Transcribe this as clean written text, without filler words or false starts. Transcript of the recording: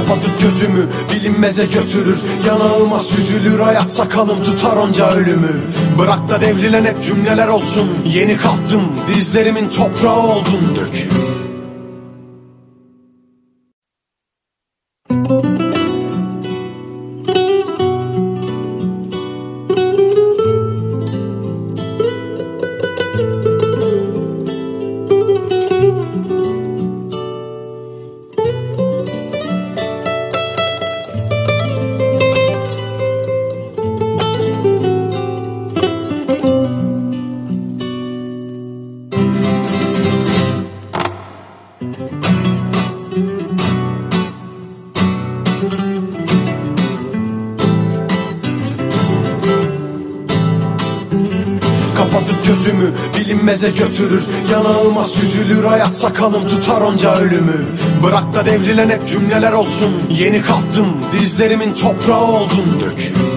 Kapatıp gözümü bilinmeze götürür, yanağıma süzülür hayat, sakalım tutar onca ölümü. Bırak da devrilen hep cümleler olsun, yeni kalktım dizlerimin toprağı oldun dök. Kapatıp gözümü bilinmeze götürür, yanağıma süzülür hayat, sakalım tutar onca ölümü. Bırak da devrilen hep cümleler olsun, yeni kalktım dizlerimin toprağı oldun dök.